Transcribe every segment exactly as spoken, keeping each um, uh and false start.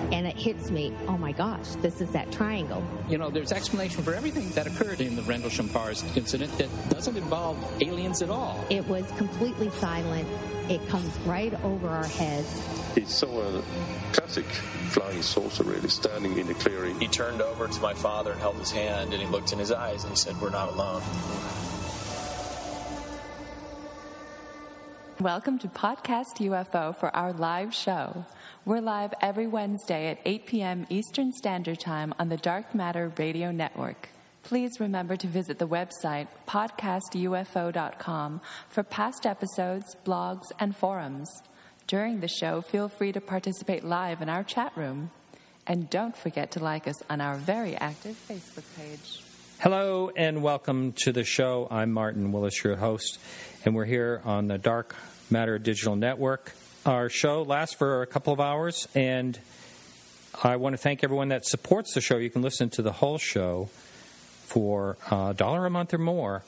and it hits me, oh my gosh, this is that triangle. You know, there's explanation for everything that occurred in the Rendlesham Forest incident that doesn't involve aliens at all. It was completely silent. It comes right over our heads. He saw a classic flying saucer, really, standing in the clearing. He turned over to my father and held his hand, and he looked in his eyes, and he said, "We're not alone." Welcome to Podcast U F O for our live show. We're live every Wednesday at eight p.m. Eastern Standard Time on the Dark Matter Radio Network. Please remember to visit the website podcast U F O dot com for past episodes, blogs, and forums. During the show, feel free to participate live in our chat room. And don't forget to like us on our very active Facebook page. Hello and welcome to the show. I'm Martin Willis, your host, and we're here on the Dark Matter Digital Network. Our show lasts for a couple of hours, and I want to thank everyone that supports the show. You can listen to the whole show for a dollar a month or more,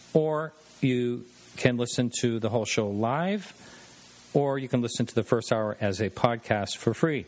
or you can listen to the whole show live, or you can listen to the first hour as a podcast for free.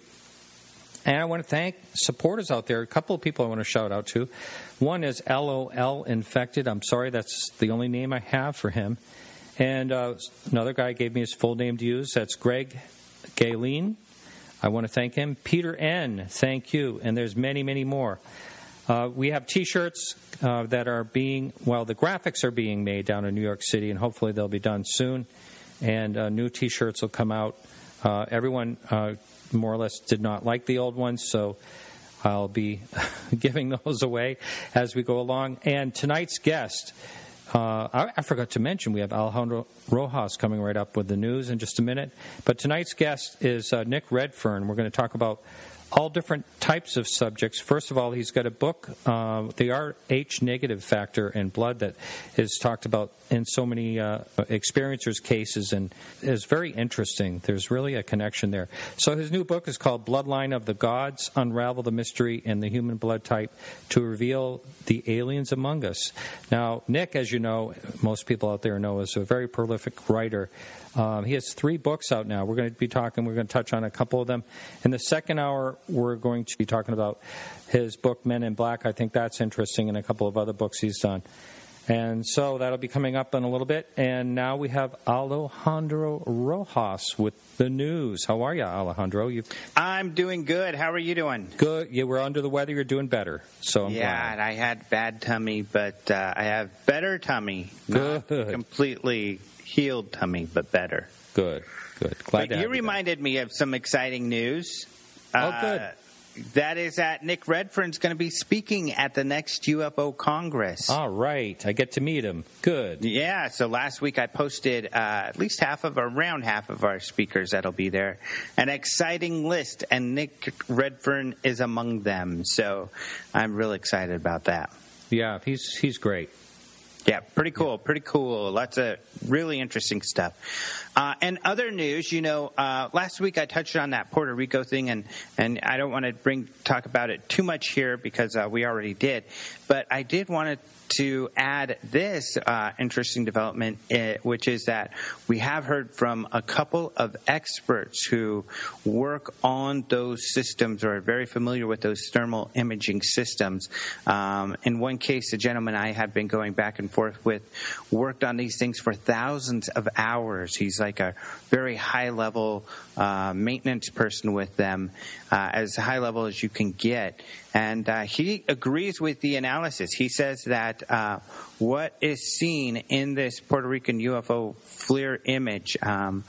And I want to thank supporters out there. A couple of people I want to shout out to. One is L O L Infected. I'm sorry, that's the only name I have for him. And uh, another guy gave me his full name to use. That's Greg Galen. I want to thank him. Peter N., thank you. And there's many, many more. Uh, we have T-shirts uh, that are being, well, the graphics are being made down in New York City, and hopefully they'll be done soon. And uh, new T-shirts will come out. Uh, everyone uh, more or less did not like the old ones, so I'll be giving those away as we go along. And tonight's guest, uh, I, I forgot to mention, we have Alejandro Rojas coming right up with the news in just a minute. But tonight's guest is uh, Nick Redfern. We're going to talk about all different types of subjects. First of all, he's got a book, uh, the R H negative factor in blood, that is talked about in so many uh, experiencers' cases and is very interesting. There's really a connection there. So his new book is called Bloodline of the Gods, Unravel the Mystery in the Human Blood Type to Reveal the Aliens Among Us. Now, Nick, as you know, most people out there know, is a very prolific writer. Um, he has three books out now. We're going to be talking, we're going to touch on a couple of them. In the second hour, we're going to be talking about his book, Men in Black. I think that's interesting, and a couple of other books he's done. And so that'll be coming up in a little bit. And now we have Alejandro Rojas with the news. How are you, Alejandro? You've... I'm doing good. How are you doing? Good. Yeah, we're under the weather. You're doing better. So I'm yeah, glad. And I had bad tummy, but uh, I have better tummy. Good. Not completely healed tummy, but better. Good. Good. Glad but to have you you reminded me of some exciting news. Oh, uh, good. That is that Nick Redfern's going to be speaking at the next U F O Congress. All right. I get to meet him. Good. Yeah. So last week I posted uh, at least half of, around half of our speakers that'll be there. An exciting list, and Nick Redfern is among them. So I'm real excited about that. Yeah, he's he's great. Yeah, pretty cool, pretty cool. Lots of really interesting stuff. Uh, and other news, you know, uh, last week I touched on that Puerto Rico thing, and, and I don't want to bring talk about it too much here because uh, we already did. But I did want to to add this uh, interesting development, uh, which is that we have heard from a couple of experts who work on those systems or are very familiar with those thermal imaging systems. Um, in one case, the gentleman I have been going back and forth with worked on these things for thousands of hours. He's like a very high-level uh, maintenance person with them, uh, as high level as you can get. And uh, he agrees with the analysis. He says that uh, what is seen in this Puerto Rican U F O FLIR image um,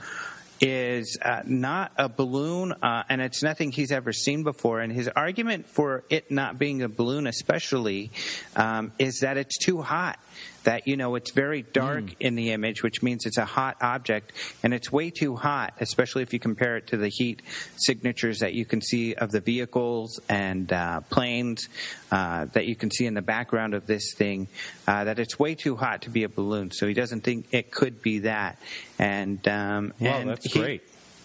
is uh, not a balloon, uh, and it's nothing he's ever seen before. And his argument for it not being a balloon especially um, is that it's too hot. That, you know, it's very dark mm. in the image, which means it's a hot object, and it's way too hot, especially if you compare it to the heat signatures that you can see of the vehicles and uh, planes uh, that you can see in the background of this thing, uh, that it's way too hot to be a balloon. So he doesn't think it could be that. And, um, wow, and that's he, great.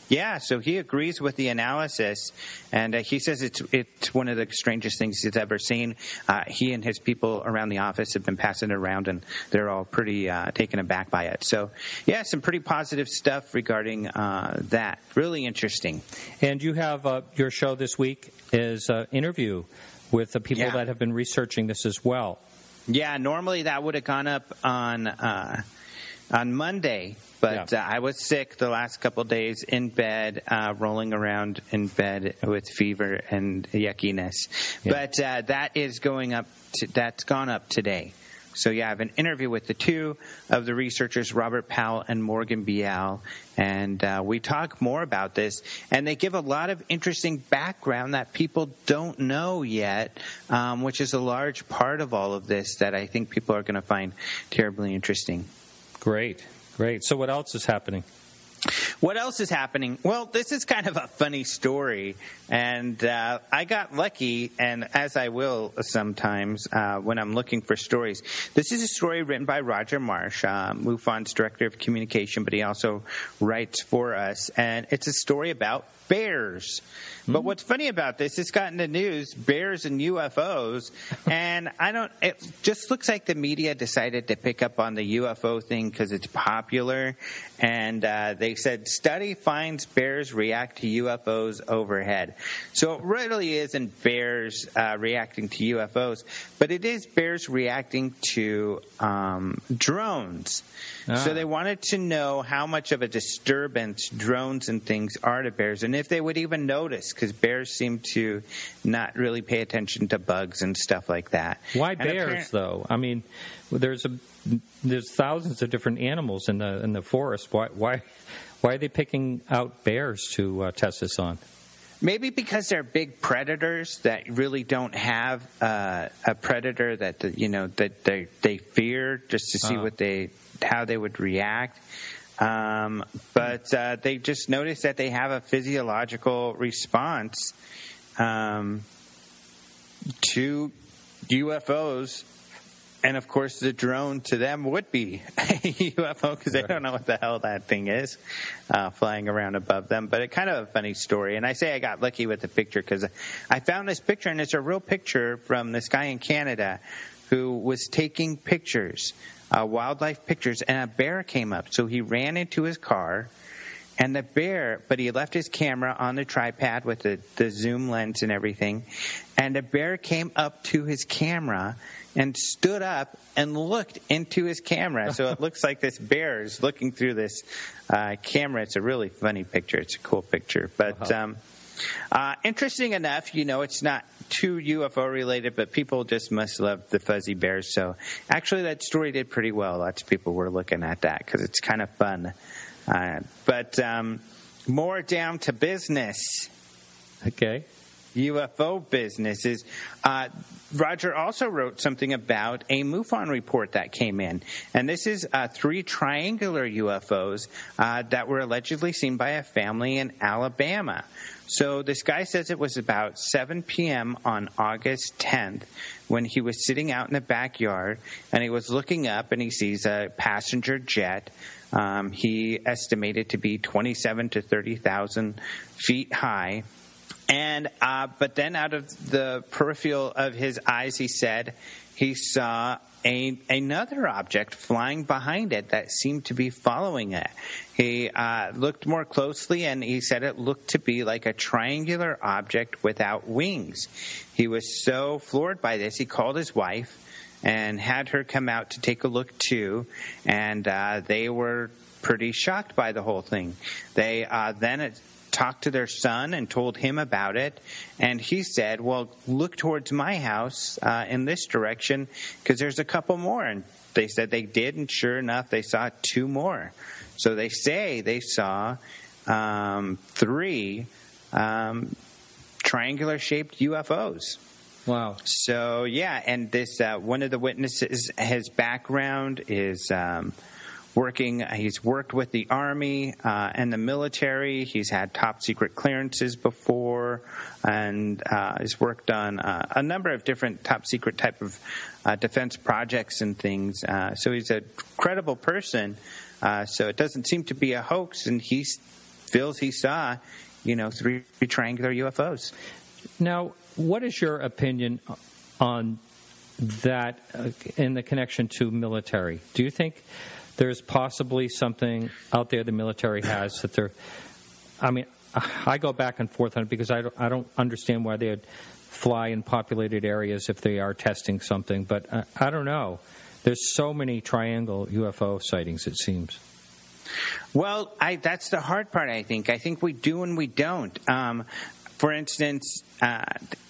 Yeah, so he agrees with the analysis, and uh, he says it's it's one of the strangest things he's ever seen. Uh, he and his people around the office have been passing it around, and they're all pretty uh, taken aback by it. So, yeah, some pretty positive stuff regarding uh, that. Really interesting. And you have uh, your show this week is an interview with the people Yeah. that have been researching this as well. Yeah, normally that would have gone up on uh, on Monday. But Yeah. uh, I was sick the last couple of days in bed, uh, rolling around in bed with fever and yuckiness. Yeah. But uh, that is going up. To, that's gone up today. So yeah, I have an interview with the two of the researchers, Robert Powell and Morgan Bial, and uh, we talk more about this. And they give a lot of interesting background that people don't know yet, um, which is a large part of all of this that I think people are going to find terribly interesting. Great, great. So what else is happening? What else is happening? Well, this is kind of a funny story, and uh, I got lucky, and as I will sometimes uh, when I'm looking for stories. This is a story written by Roger Marsh, uh, MUFON's director of communication, but he also writes for us, and it's a story about bears. But what's funny about this, it's gotten the news, bears and U F Os, and I don't, it just looks like the media decided to pick up on the U F O thing because it's popular, and uh, they said, study finds bears react to U F Os overhead. So it really isn't bears uh, reacting to U F Os, but it is bears reacting to um, drones. Ah. So they wanted to know how much of a disturbance drones and things are to bears, and if they would even notice, because bears seem to not really pay attention to bugs and stuff like that. Why And bears, apparent- though? I mean, there's a there's thousands of different animals in the in the forest. Why why why are they picking out bears to uh, test this on? Maybe because they're big predators that really don't have uh, a predator that the, you know that they they fear, just to see Uh-huh. what they how they would react. Um, but uh, they just notice that they have a physiological response um, to U F Os. And, of course, the drone to them would be a U F O because they don't know what the hell that thing is uh, flying around above them. But it's kind of a funny story. And I say I got lucky with the picture because I found this picture, and it's a real picture from this guy in Canada who was taking pictures, uh, wildlife pictures, and a bear came up. So he ran into his car. And the bear, but he left his camera on the tripod with the, the zoom lens and everything. And the bear came up to his camera and stood up and looked into his camera. So it looks like this bear is looking through this uh, camera. It's a really funny picture. It's a cool picture. But um, uh, interesting enough, you know, it's not too U F O related, but people just must love the fuzzy bears. So actually that story did pretty well. Lots of people were looking at that because it's kind of fun. Uh, but um, more down to business. Okay. U F O businesses. Uh, Roger also wrote something about a MUFON report that came in. And this is uh, three triangular U F Os uh, that were allegedly seen by a family in Alabama. So this guy says it was about seven p.m. on August tenth when he was sitting out in the backyard and he was looking up and he sees a passenger jet. Um, he estimated to be twenty-seven to thirty thousand feet high. And uh, but then out of the peripheral of his eyes, he said he saw a, another object flying behind it that seemed to be following it. He uh, looked more closely, and he said it looked to be like a triangular object without wings. He was so floored by this, he called his wife and had her come out to take a look too, and uh, they were pretty shocked by the whole thing. They uh, then it, talked to their son and told him about it, and he said, well, look towards my house uh, in this direction because there's a couple more. And they said they did, and sure enough, they saw two more. So they say they saw um, three um, triangular-shaped U F Os. Wow. So, yeah, and this uh, one of the witnesses, his background is um, working. He's worked with the Army uh, and the military. He's had top secret clearances before, and uh, he's worked on uh, a number of different top secret type of uh, defense projects and things. Uh, so he's a credible person. Uh, so it doesn't seem to be a hoax, and he feels he saw, you know, three triangular U F Os. Now, what is your opinion on that uh, in the connection to military? Do you think there's possibly something out there the military has that they're, I mean, I go back and forth on it because I don't, I don't understand why they would fly in populated areas if they are testing something, but I, I don't know. There's so many triangle U F O sightings, it seems. Well, I, that's the hard part, I think. I think we do and we don't. Um, for instance, uh,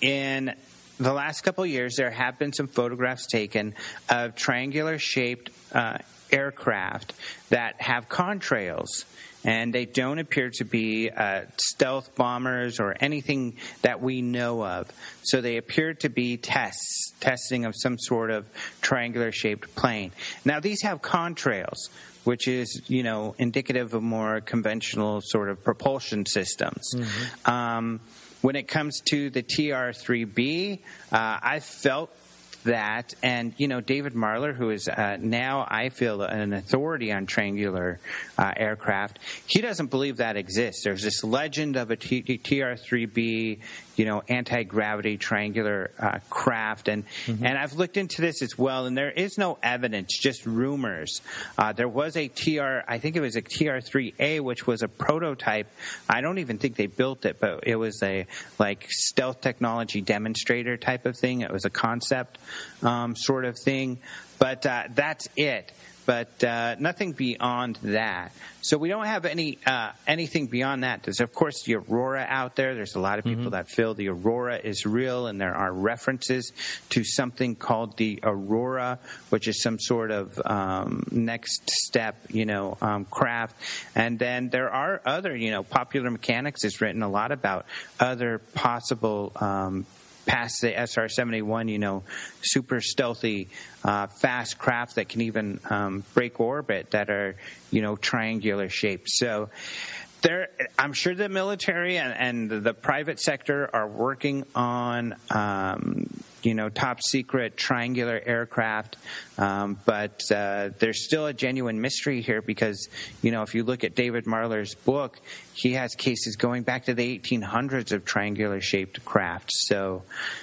in the last couple of years, there have been some photographs taken of triangular-shaped uh, aircraft that have contrails, and they don't appear to be uh, stealth bombers or anything that we know of. So they appear to be tests, testing of some sort of triangular-shaped plane. Now, these have contrails, which is, you know, indicative of more conventional sort of propulsion systems. Mm-hmm. Um, when it comes to the T R three B, uh, I felt that, and, you know, David Marler, who is uh, now, I feel, an authority on triangular uh, aircraft, he doesn't believe that exists. There's this legend of a T R three B, you know, anti-gravity triangular uh, craft, and mm-hmm. and I've looked into this as well, and there is no evidence, just rumors. Uh, there was a T R, I think it was a T R three A, which was a prototype. I don't even think they built it, but it was a, like, stealth technology demonstrator type of thing. It was a concept um, sort of thing, but uh, that's it. But uh, nothing beyond that. So we don't have any uh, anything beyond that. There's, of course, the Aurora out there. There's a lot of people mm-hmm. that feel the Aurora is real, and there are references to something called the Aurora, which is some sort of um, next step, you know, um, craft. And then there are other, you know, Popular Mechanics has written a lot about other possible um past the S R seventy-one, you know, super stealthy, uh, fast craft that can even um, break orbit that are, you know, triangular shaped. So there, I'm sure the military and, and the private sector are working on, um, you know, top secret triangular aircraft. Um, but uh, there's still a genuine mystery here because, you know, if you look at David Marler's book, he has cases going back to the eighteen hundreds of triangular shaped craft. So,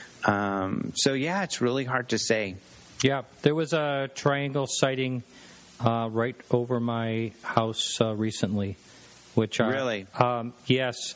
um, so yeah, it's really hard to say. Yeah, there was a triangle sighting uh, right over my house uh, recently. Which are, really? Um, yes.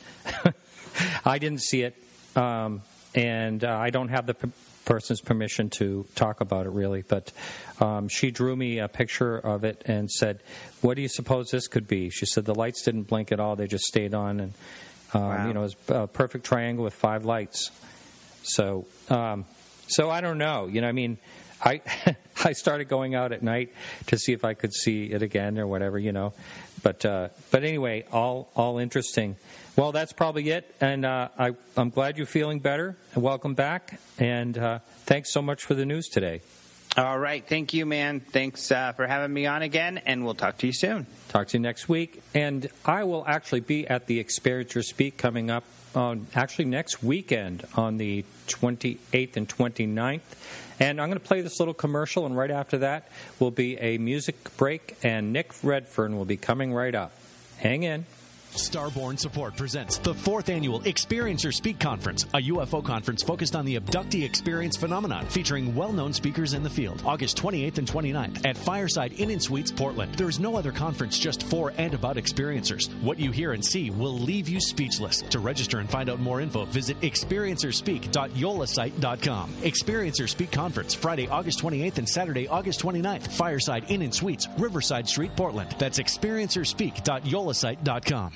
I didn't see it, um, and uh, I don't have the p- person's permission to talk about it, really. But um, she drew me a picture of it and said, what do you suppose this could be? She said the lights didn't blink at all. They just stayed on. And, um, wow. you know, it was a perfect triangle with five lights. So, um, so I don't know. You know, I mean, I I started going out at night to see if I could see it again or whatever, you know. But uh, but anyway, all all interesting. Well, that's probably it. And uh, I, I'm glad you're feeling better. Welcome back. And uh, thanks so much for the news today. All right. Thank you, man. Thanks uh, for having me on again. And we'll talk to you soon. Talk to you next week. And I will actually be at the Experiencer Speak coming up on actually next weekend on the twenty-eighth and twenty-ninth. And I'm going to play this little commercial, and right after that will be a music break, and Nick Redfern will be coming right up. Hang in. Starborn Support presents the fourth annual Experiencer Speak Conference, a U F O conference focused on the abductee experience phenomenon, featuring well-known speakers in the field. August twenty-eighth and twenty-ninth at Fireside Inn and Suites, Portland. There is no other conference just for and about experiencers. What you hear and see will leave you speechless. To register and find out more info, visit experiencer speak dot yola site dot com. Experiencer Speak Conference, Friday, August twenty-eighth and Saturday, August twenty-ninth. Fireside Inn and Suites, Riverside Street, Portland. That's experiencer speak dot yola site dot com.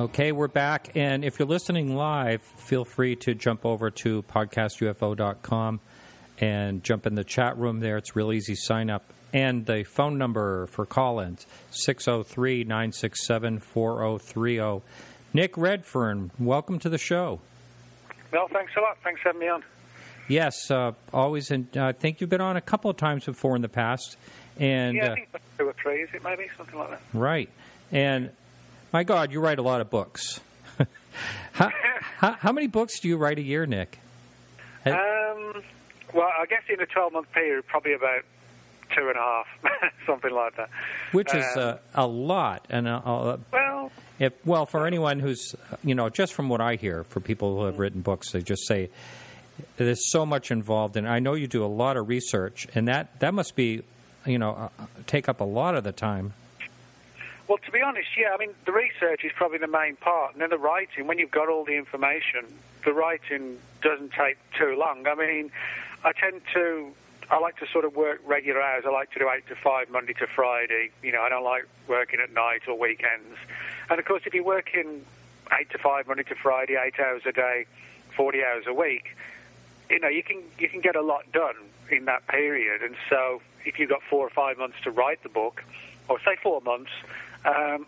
Okay, we're back, and if you're listening live, feel free to jump over to podcast U F O dot com and jump in the chat room there. It's real easy sign up. And the phone number for call-ins, six oh three, nine six seven, four oh three oh. Nick Redfern, welcome to the show. Well, thanks a lot. Thanks for having me on. Yes, uh, always. In, uh, I think you've been on a couple of times before in the past. And, yeah, I uh, think two or three, is it maybe? Something like that. Right. And, my God, you write a lot of books. how, how, how many books do you write a year, Nick? Um, well, I guess in a twelve-month period, probably about two and a half, something like that. Which is um, uh, a lot. And uh, uh, well, if, well, for anyone who's, you know, just from what I hear, for people who have written books, they just say there's so much involved. And I know you do a lot of research, and that, that must be, you know, uh, take up a lot of the time. Well, to be honest, yeah, I mean, the research is probably the main part, and then the writing, when you've got all the information, the writing doesn't take too long. I mean, I tend to, I like to sort of work regular hours. I like to do eight to five, Monday to Friday. You know, I don't like working at night or weekends. And, of course, if you're working eight to five, Monday to Friday, eight hours a day, forty hours a week, you know, you can you can get a lot done in that period. And so if you've got four or five months to write the book, or say four months, Um,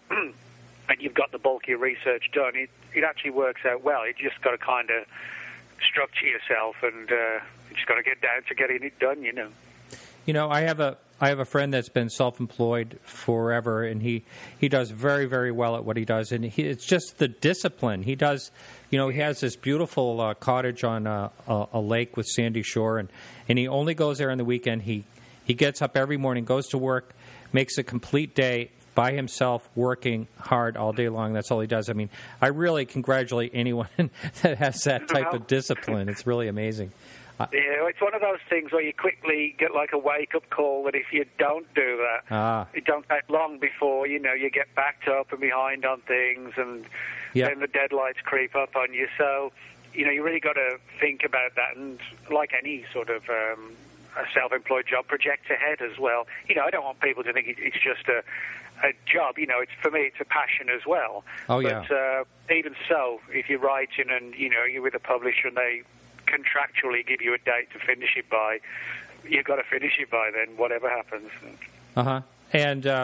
and you've got the bulk of your research done, it, it actually works out well. You just got to kind of structure yourself, and uh, you just got to get down to getting it done, you know. You know, I have a I have a friend that's been self-employed forever, and he, he does very, very well at what he does. And he, it's just the discipline. He does, you know, he has this beautiful uh, cottage on a, a, a lake with sandy shore, and, and he only goes there on the weekend. He, he gets up every morning, goes to work, makes a complete day by himself, working hard all day long. That's all he does. I mean, I really congratulate anyone that has that type of discipline. It's really amazing. Uh, yeah, it's one of those things where you quickly get like a wake-up call that if you don't do that, ah. it don't take long before, you know, you get backed up and behind on things, and yep. then the deadlines creep up on you. So, you know, you really got to think about that, and like any sort of um, a self-employed job, project ahead as well. You know, I don't want people to think it's just a a job. You know, it's for me, it's a passion as well. Oh, yeah. But uh, even so, if you're writing and, you know, you're with a publisher and they contractually give you a date to finish it by, you've got to finish it by then, whatever happens. Uh-huh. And uh,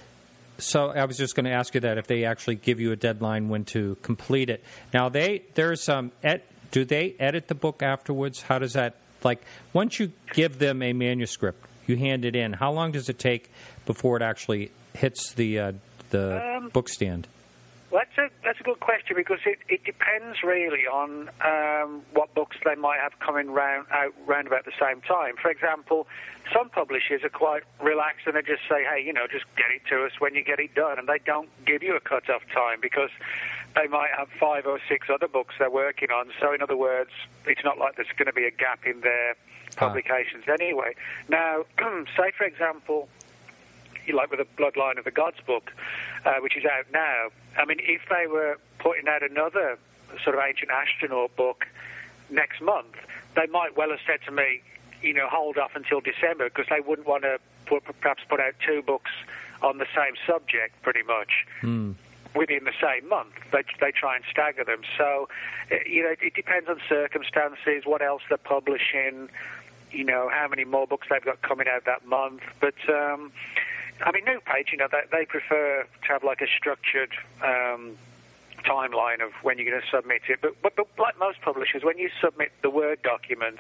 so I was just going to ask you that, if they actually give you a deadline when to complete it. Now, they there's um, ed, do they edit the book afterwards? How does that, like, once you give them a manuscript, you hand it in, how long does it take before it actually hits the uh, the um, book stand? Well, that's a that's a good question, because it, it depends really on um, what books they might have coming round out round about the same time. For example, some publishers are quite relaxed and they just say, hey, you know, just get it to us when you get it done, and they don't give you a cut-off time because they might have five or six other books they're working on. So, in other words, it's not like there's going to be a gap in their publications ah. anyway. Now, say for example, like with the Bloodline of the Gods book, uh, which is out now. I mean, if they were putting out another sort of Ancient Astronaut book next month, they might well have said to me, you know, hold off until December, because they wouldn't want to put, perhaps put out two books on the same subject, pretty much, mm. within the same month. They they try and stagger them. So, you know, it depends on circumstances, what else they're publishing, you know, how many more books they've got coming out that month. But, um, I mean, New Page, you know, they, they prefer to have like a structured um, timeline of when you're going to submit it. But, but, but like most publishers, when you submit the Word document,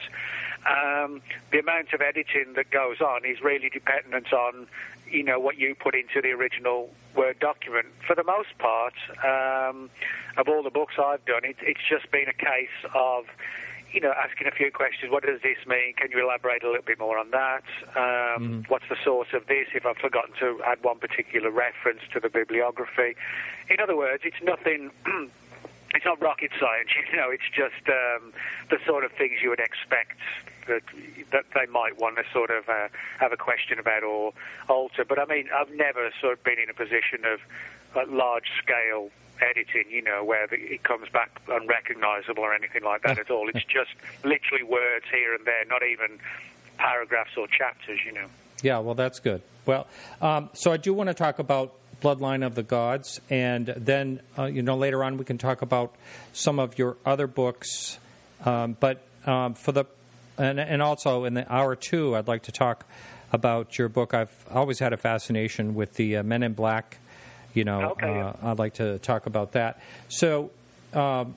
um, the amount of editing that goes on is really dependent on, you know, what you put into the original Word document. For the most part, um, of all the books I've done, it, it's just been a case of, you know, asking a few questions. What does this mean? Can you elaborate a little bit more on that? Um, mm. What's the source of this? If I've forgotten to add one particular reference to the bibliography. In other words, it's nothing, it's not rocket science, you know, it's just um, the sort of things you would expect that that they might want to sort of uh, have a question about or alter. But, I mean, I've never sort of been in a position of uh, large-scale editing, you know, where the, it comes back unrecognizable or anything like that at all. It's just literally words here and there, not even paragraphs or chapters, you know. Yeah, well, that's good. Well, um, so I do want to talk about Bloodline of the Gods, and then uh, you know later on we can talk about some of your other books. Um, but um, for the and, and also in the hour two, I'd like to talk about your book. I've always had a fascination with the uh, Men in Black. You know, okay, yeah. uh, I'd like to talk about that. So um,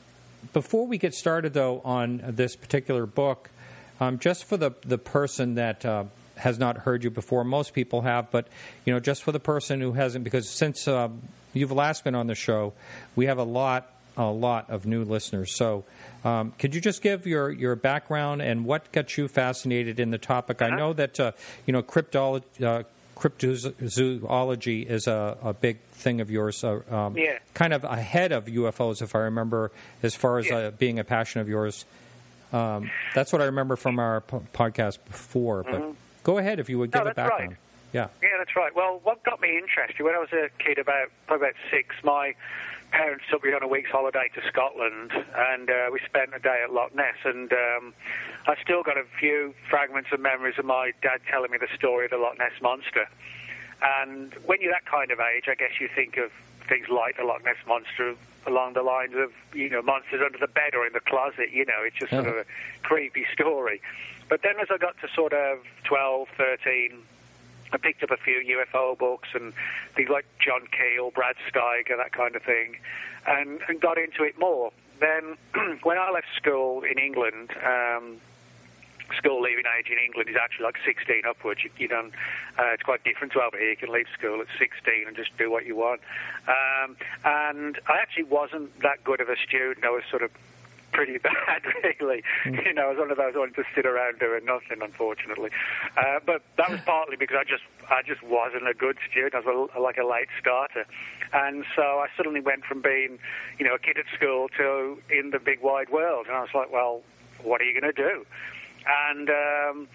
before we get started, though, on this particular book, um, just for the the person that uh, has not heard you before. Most people have, but, you know, just for the person who hasn't, because since uh, you've last been on the show, we have a lot, a lot of new listeners. So um, could you just give your, your background and what got you fascinated in the topic? Uh-huh. I know that, uh, you know, cryptology, uh, cryptozoology is a, a big thing of yours, uh, um, yeah. kind of ahead of U F Os, if I remember, as far as yeah. uh, being a passion of yours. Um, that's what I remember from our po- podcast before, but... Mm-hmm. Go ahead if you would give no, a background. Right. Yeah. Yeah, that's right. Well, what got me interested, when I was a kid, about probably about six, my parents took me on a week's holiday to Scotland, and uh, we spent a day at Loch Ness, and um, I still got a few fragments of memories of my dad telling me the story of the Loch Ness Monster. And when you're that kind of age, I guess you think of things like the Loch Ness Monster along the lines of, you know, monsters under the bed or in the closet, you know, it's just yeah. sort of a creepy story. But then as I got to sort of twelve, thirteen, I picked up a few U F O books and things like John Keel, Brad Steiger, that kind of thing, and, and got into it more. Then when I left school in England, um, school leaving age in England is actually like sixteen upwards. You, you don't, uh, it's quite different to over here. You can leave school at sixteen and just do what you want. Um, and I actually wasn't that good of a student. I was sort of pretty bad, really. Mm. You know, I was one of those who wanted to sit around doing nothing, unfortunately. Uh, but that was partly because I just I just wasn't a good student. I was a, like a late starter. And so I suddenly went from being, you know, a kid at school to in the big wide world. And I was like, well, what are you going to do? And um,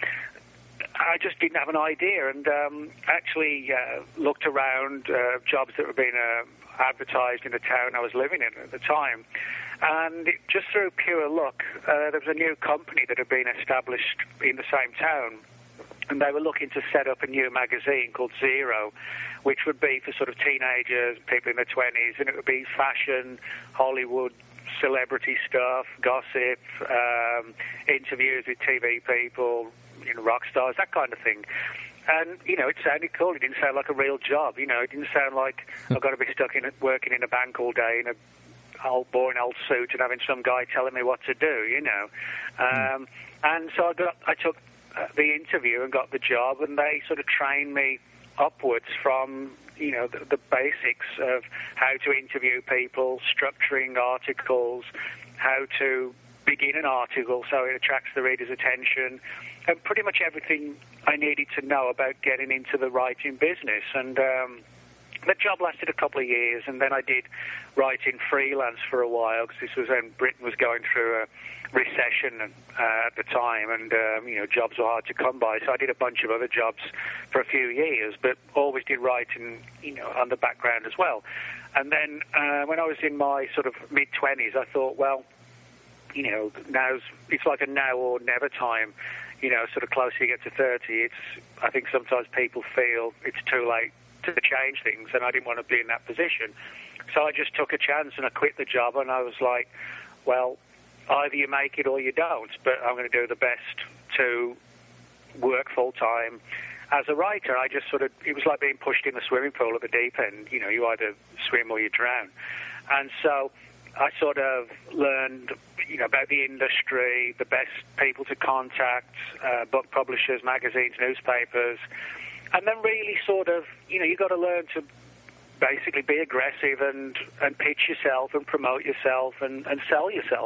I just didn't have an idea. And um, actually uh, looked around uh, jobs that were being uh, advertised in the town I was living in at the time. And it, just through pure luck, uh, there was a new company that had been established in the same town, and they were looking to set up a new magazine called Zero, which would be for sort of teenagers, people in their twenties, and it would be fashion, Hollywood, celebrity stuff, gossip, um, interviews with T V people, you know, rock stars, that kind of thing. And, you know, it sounded cool. It didn't sound like a real job. You know, it didn't sound like I've got to be stuck in working in a bank all day in a old boring old suit and having some guy telling me what to do, you know. Um, and so I got, I took uh, the interview and got the job, and they sort of trained me upwards from, you know, the, the basics of how to interview people, structuring articles, how to begin an article so it attracts the reader's attention, and pretty much everything I needed to know about getting into the writing business. And um, the job lasted a couple of years, and then I did writing freelance for a while, because this was when Britain was going through a recession uh, at the time, and um, you know, jobs were hard to come by. So I did a bunch of other jobs for a few years, but always did writing, you know, on the background as well. And then uh, when I was in my sort of mid twenties, I thought, well, you know, now's it's like a now or never time. You know, sort of closer you get to thirty, it's I think sometimes people feel it's too late to change things, and I didn't want to be in that position. So I just took a chance and I quit the job, and I was like, well, either you make it or you don't, but I'm going to do the best to work full-time as a writer. I just sort of, it was like being pushed in the swimming pool at the deep end. You know, you either swim or you drown. And so I sort of learned, you know, about the industry, the best people to contact, uh, book publishers, magazines, newspapers, and then really sort of, you know, you got to learn to basically be aggressive and, and pitch yourself and promote yourself and, and sell yourself.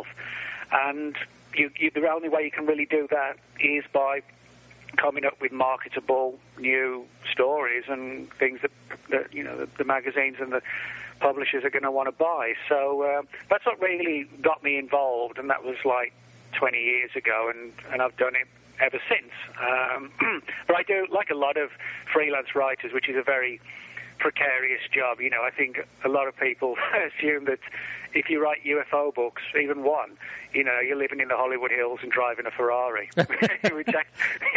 And you, you, the only way you can really do that is by coming up with marketable new stories and things that, that you know, the, the magazines and the publishers are going to want to buy. So uh, that's what really got me involved, and that was like twenty years ago, and, and I've done it ever since. Um, but I do, like a lot of freelance writers, which is a very precarious job. You know, I think a lot of people assume that if you write U F O books, even one, you know, you're living in the Hollywood Hills and driving a Ferrari, which, act,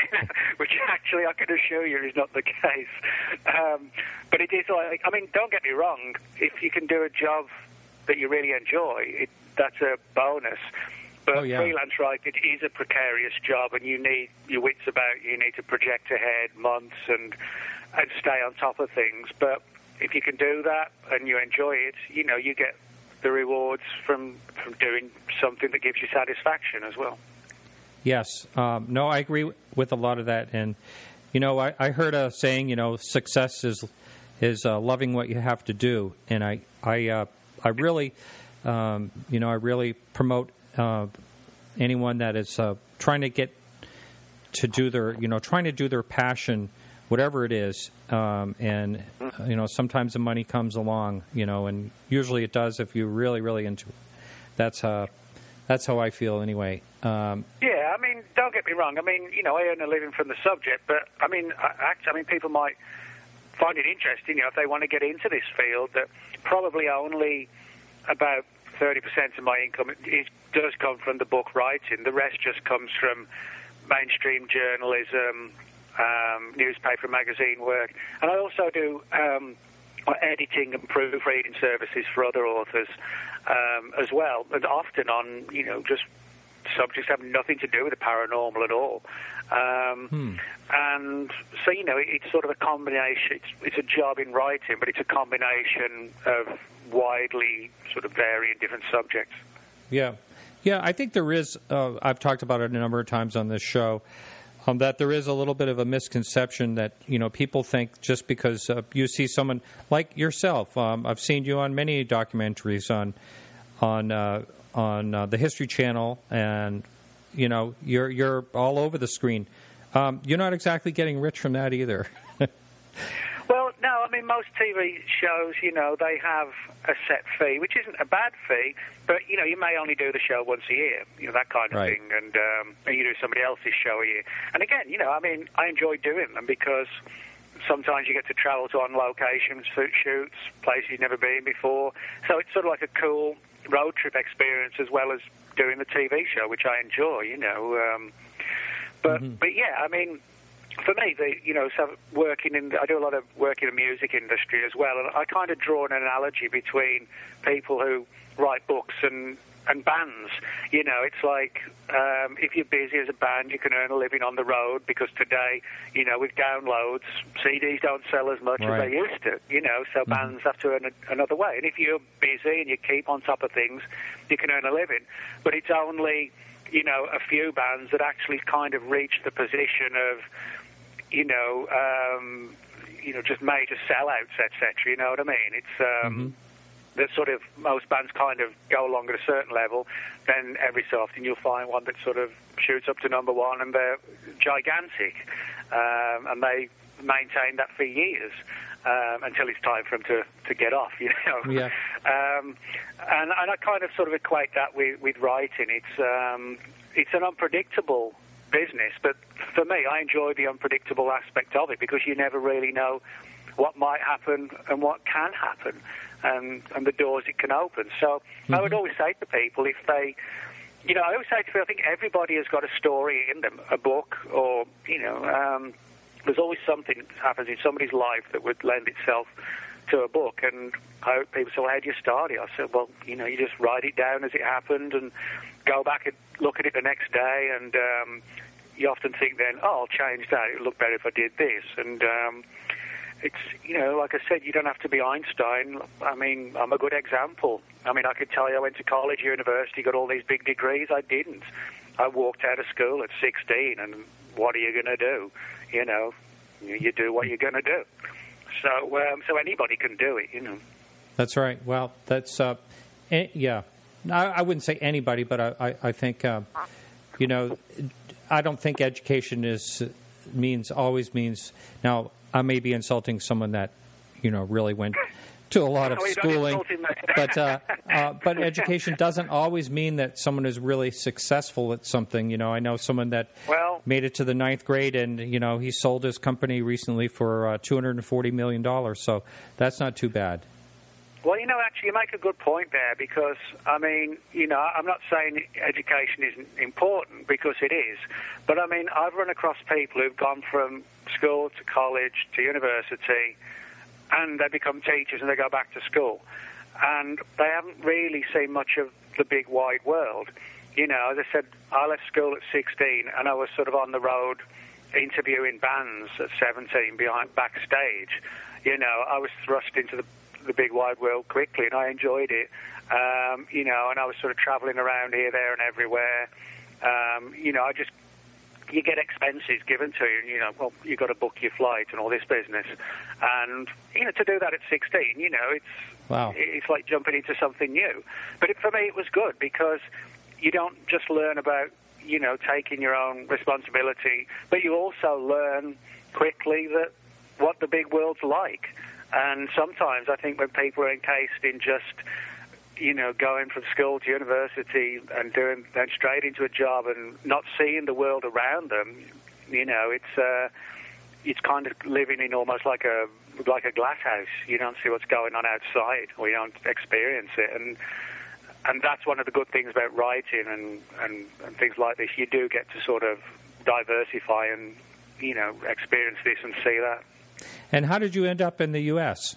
which actually I can assure you is not the case. Um, but it is like, I mean, don't get me wrong, if you can do a job that you really enjoy, it, that's a bonus. But oh, yeah. freelance writing is a precarious job, and you need your wits about you. You need to project ahead months and and stay on top of things. But if you can do that and you enjoy it, you know, you get the rewards from, from doing something that gives you satisfaction as well. Yes. Um, no, I agree with a lot of that. And, you know, I, I heard a saying, you know, success is is uh, loving what you have to do. And I, I, uh, I really, um, you know, I really promote uh, anyone that is uh, trying to get to do their, you know, trying to do their passion, whatever it is, um, and, you know, sometimes the money comes along, you know, and usually it does if you're really, really into it. That's, uh, that's how I feel anyway. Um, yeah, I mean, don't get me wrong. I mean, you know, I earn a living from the subject, but, I mean, I, I mean, people might find it interesting, you know, if they want to get into this field, that probably only about thirty percent of my income is, does come from the book writing. The rest just comes from mainstream journalism, Um, newspaper, magazine work, and I also do um, editing and proofreading services for other authors um, as well, and often on, you know, just subjects that have nothing to do with the paranormal at all. Um, hmm. And so, you know, it, it's sort of a combination. It's, it's a job in writing, but it's a combination of widely sort of varying different subjects. Yeah, yeah. I think there is. Uh, I've talked about it a number of times on this show. Um, that there is a little bit of a misconception that, you know, people think just because uh, you see someone like yourself. Um, I've seen you on many documentaries on on uh, on uh, the History Channel, and you know you're you're all over the screen. Um, you're not exactly getting rich from that either. Well, no, I mean, most T V shows, you know, they have a set fee, which isn't a bad fee, but, you know, you may only do the show once a year, you know, that kind of right. thing, and, um, and you do somebody else's show a year. And again, you know, I mean, I enjoy doing them because sometimes you get to travel to on locations, shoots, places you've never been before, so it's sort of like a cool road trip experience as well as doing the T V show, which I enjoy, you know. Um, but, mm-hmm. but, yeah, I mean... For me, the, you know, so working in, I do a lot of work in the music industry as well, and I kind of draw an analogy between people who write books and, and bands. You know, it's like um, if you're busy as a band, you can earn a living on the road because today, you know, with downloads, C Ds don't sell as much right. as they used to, you know, so mm-hmm. bands have to earn a, another way. And if you're busy and you keep on top of things, you can earn a living. But it's only, you know, a few bands that actually kind of reach the position of, you know, um, you know, just major sellouts, et cetera. You know what I mean? It's um, mm-hmm. the sort of most bands kind of go along at a certain level. Then every so often you'll find one that sort of shoots up to number one, and they're gigantic, um, and they maintain that for years um, until it's time for them to, to get off. You know. Yeah. Um, and, and I kind of sort of equate that with, with writing. It's um, it's an unpredictable business, but for me, I enjoy the unpredictable aspect of it because you never really know what might happen and what can happen, and, and the doors it can open. So mm-hmm. I would always say to people, if they, you know, I always say to people, I think everybody has got a story in them, a book, or, you know, um, there's always something that happens in somebody's life that would lend itself to a book. And I, people say, well, how do you start it? I said, well, you know, you just write it down as it happened and go back and look at it the next day, and um, you often think then, oh, I'll change that. It would look better if I did this. And um, it's, you know, like I said, you don't have to be Einstein. I mean, I'm a good example. I mean, I could tell you I went to college, university, got all these big degrees. I didn't. I walked out of school at sixteen, and what are you going to do? You know, you do what you're going to do. So, um, so anybody can do it, you know. That's right. Well, that's, uh, yeah. I, I wouldn't say anybody, but I, I, I think, uh, you know, I don't think education is means always means. Now, I may be insulting someone that, you know, really went to a lot of Well, you don't schooling. insult him, mate. but uh, uh, but education doesn't always mean that someone is really successful at something. You know, I know someone that Well- made it to the ninth grade, and you know, he sold his company recently for uh, two hundred forty million dollars. So that's not too bad. Well, you know, actually, you make a good point there because, I mean, you know, I'm not saying education isn't important because it is. But, I mean, I've run across people who've gone from school to college to university and they become teachers and they go back to school. And they haven't really seen much of the big wide world. You know, as I said, I left school at sixteen and I was sort of on the road interviewing bands at seventeen behind backstage. You know, I was thrust into the the big wide world quickly, and I enjoyed it. Um, you know, and I was sort of traveling around here, there, and everywhere. Um, you know, I just you get expenses given to you. You know, well, you got to book your flight and all this business, and you know, to do that at sixteen, you know, it's wow. it's like jumping into something new. But it, for me, it was good because you don't just learn about you know taking your own responsibility, but you also learn quickly that what the big world's like. And sometimes I think when people are encased in just, you know, going from school to university and doing then straight into a job and not seeing the world around them, you know, it's uh, it's kind of living in almost like a like a glass house. You don't see what's going on outside, or you don't experience it. And and that's one of the good things about writing and, and, and things like this. You do get to sort of diversify and, you know, experience this and see that. And how did you end up in the U S?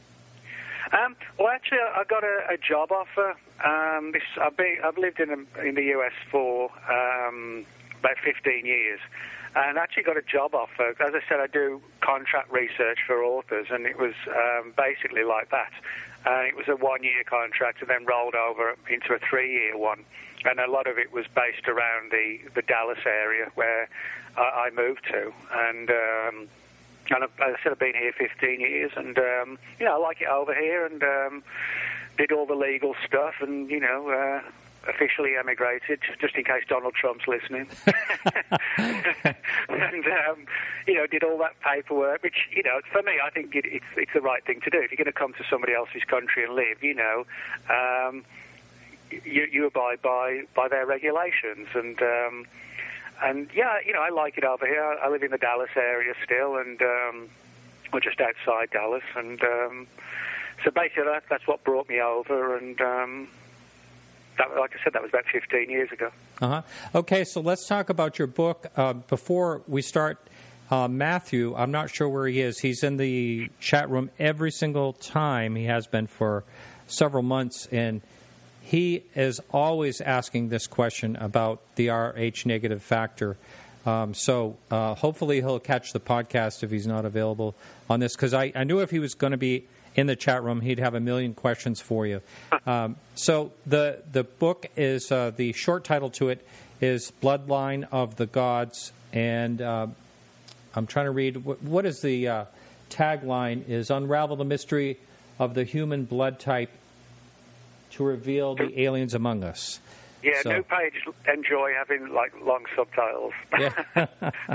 Um, well, actually, I got a, a job offer. Um, this, I've, been, I've lived in in the U S for um, about fifteen years, and actually got a job offer. As I said, I do contract research for authors, and it was um, basically like that. Uh, it was a one-year contract, and then rolled over into a three-year one. And a lot of it was based around the, the Dallas area where I, I moved to, and. Um, And as I said, I've been here fifteen years, and, um, you know, I like it over here, and um, did all the legal stuff, and, you know, uh, officially emigrated, just in case Donald Trump's listening. and, um, you know, did all that paperwork, which, you know, for me, I think it, it's, it's the right thing to do. If you're going to come to somebody else's country and live, you know, um, you, you abide by, by their regulations, and... Um, And, yeah, you know, I like it over here. I live in the Dallas area still, and um, we're just outside Dallas. And um, so basically that, that's what brought me over. And um, that, like I said, that was about fifteen years ago. Uh-huh. Okay, so let's talk about your book. Uh, before we start, uh, Matthew, I'm not sure where he is. He's in the chat room every single time. He has been for several months, and he is always asking this question about the R H negative factor. Um, so uh, hopefully he'll catch the podcast if he's not available on this, because I, I knew if he was going to be in the chat room, he'd have a million questions for you. Um, so the the book is, uh, the short title to it is Bloodline of the Gods, and uh, I'm trying to read, what, what is the uh, tagline is Unravel the Mystery of the Human Blood Type to Reveal the Aliens Among Us. Yeah, so, new page. Enjoy having like long subtitles. yeah.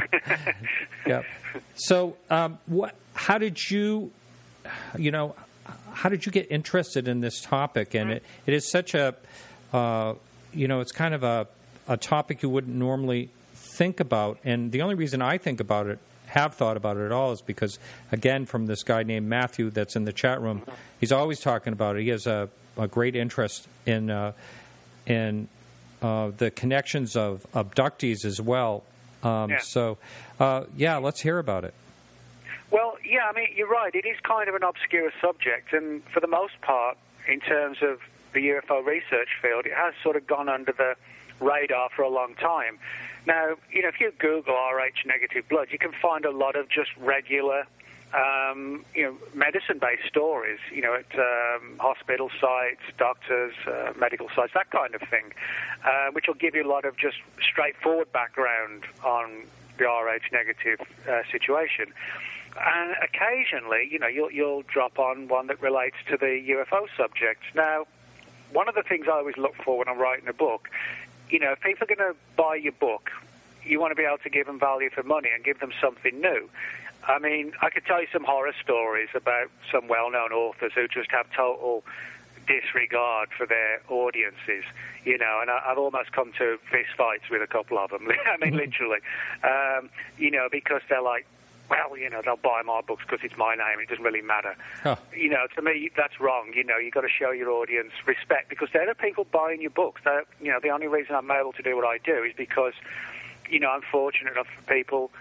yeah. So, um, what? How did you, you know, how did you get interested in this topic? And it, it is such a, uh, you know, it's kind of a a topic you wouldn't normally think about. And the only reason I think about it, have thought about it at all, is because, again, from this guy named Matthew that's in the chat room, he's always talking about it. He has a a great interest in uh, in uh, the connections of abductees as well. Um, yeah. So, uh, yeah, let's hear about it. Well, yeah, I mean, you're right. It is kind of an obscure subject, and for the most part, in terms of the U F O research field, it has sort of gone under the radar for a long time. Now, you know, if you Google R H negative blood, you can find a lot of just regular Um, you know, medicine-based stories, you know, at um, hospital sites, doctors, uh, medical sites, that kind of thing, uh, which will give you a lot of just straightforward background on the R H negative uh, situation. And occasionally, you know, you'll, you'll drop on one that relates to the U F O subject. Now, one of the things I always look for when I'm writing a book, you know, if people are going to buy your book, you want to be able to give them value for money and give them something new. I mean, I could tell you some horror stories about some well-known authors who just have total disregard for their audiences, you know, and I, I've almost come to fist fights with a couple of them. I mean, literally, um, you know, because they're like, well, you know, they'll buy my books because it's my name. It doesn't really matter. Huh. You know, to me, that's wrong. You know, you've got to show your audience respect because they're the people buying your books. They're, you know, the only reason I'm able to do what I do is because, you know, I'm fortunate enough for people,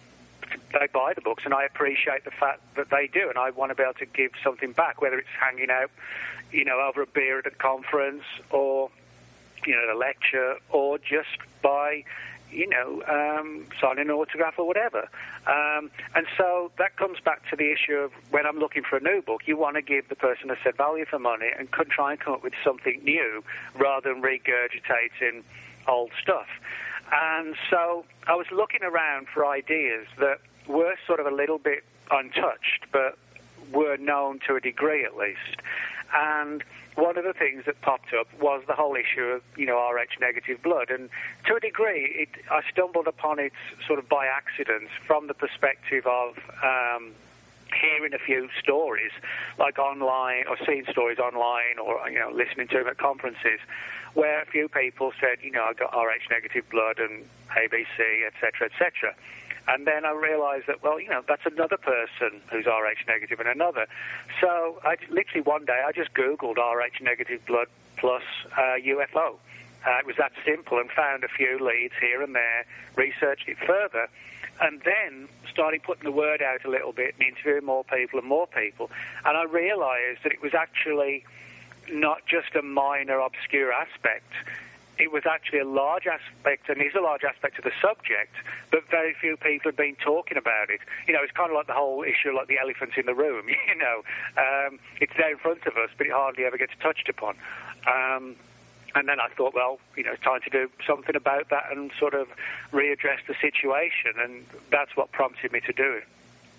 they buy the books, and I appreciate the fact that they do, and I want to be able to give something back, whether it's hanging out, you know, over a beer at a conference or, you know, at a lecture, or just by, you know, um, signing an autograph or whatever. Um, and so that comes back to the issue of when I'm looking for a new book, you want to give the person a set value for money and could try and come up with something new rather than regurgitating old stuff. And so I was looking around for ideas that were sort of a little bit untouched, but were known to a degree at least. And one of the things that popped up was the whole issue of, you know, R H negative blood. And to a degree, it, I stumbled upon it sort of by accident from the perspective of um, hearing a few stories, like online, or seeing stories online, or, you know, listening to them at conferences, where a few people said, you know, I got R H negative blood and A B C, et cetera, et cetera. And then I realized that, well, you know, that's another person who's R H negative and another. So I literally one day I just Googled R H negative blood plus uh, U F O. Uh, it was that simple, and found a few leads here and there, researched it further, and then started putting the word out a little bit and interviewing more people and more people. And I realized that it was actually not just a minor, obscure aspect. It was actually a large aspect, and is a large aspect of the subject, but very few people have been talking about it. You know, it's kind of like the whole issue, like the elephant in the room, you know. Um, it's there in front of us, but it hardly ever gets touched upon. Um, and then I thought, well, you know, it's time to do something about that and sort of readdress the situation, and that's what prompted me to do it.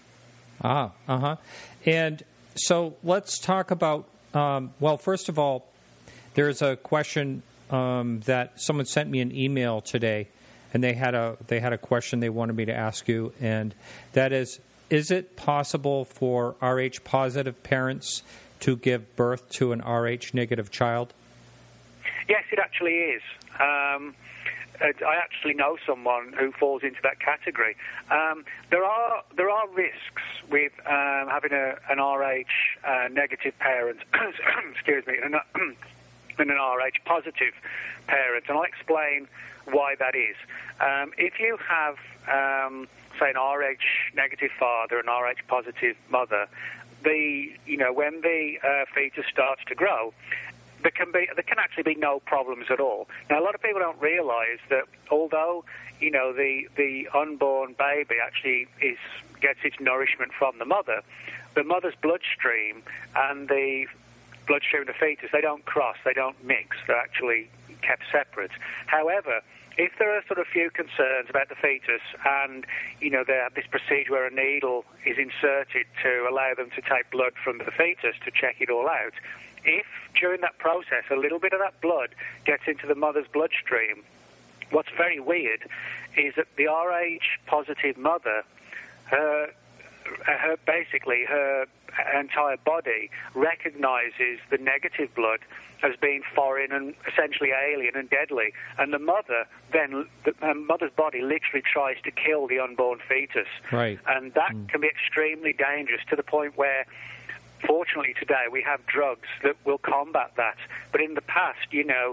Ah, uh-huh. And so let's talk about, um, well, first of all, there's a question Um, that someone sent me an email today, and they had a they had a question they wanted me to ask you, and that is: is it possible for R H positive parents to give birth to an R H negative child? Yes, it actually is. Um, I actually know someone who falls into that category. Um, there are there are risks with um, having a, an R H uh, negative parent. excuse me. And, and an R H positive parent, and I'll explain why that is. Um, if you have, um, say, an R H negative father and R H positive mother, the you know when the uh, fetus starts to grow, there can be there can actually be no problems at all. Now, a lot of people don't realise that although you know the the unborn baby actually is gets its nourishment from the mother, the mother's bloodstream and the bloodstream of the fetus, they don't cross, they don't mix, they're actually kept separate. However, if there are sort of few concerns about the fetus and, you know, they have this procedure where a needle is inserted to allow them to take blood from the fetus to check it all out, if during that process a little bit of that blood gets into the mother's bloodstream, what's very weird is that the R H positive mother, her, her basically her entire body recognizes the negative blood as being foreign and essentially alien and deadly, and the mother then the mother's body literally tries to kill the unborn fetus, right? And that mm. can be extremely dangerous, to the point where, fortunately today, we have drugs that will combat that. But in the past, you know,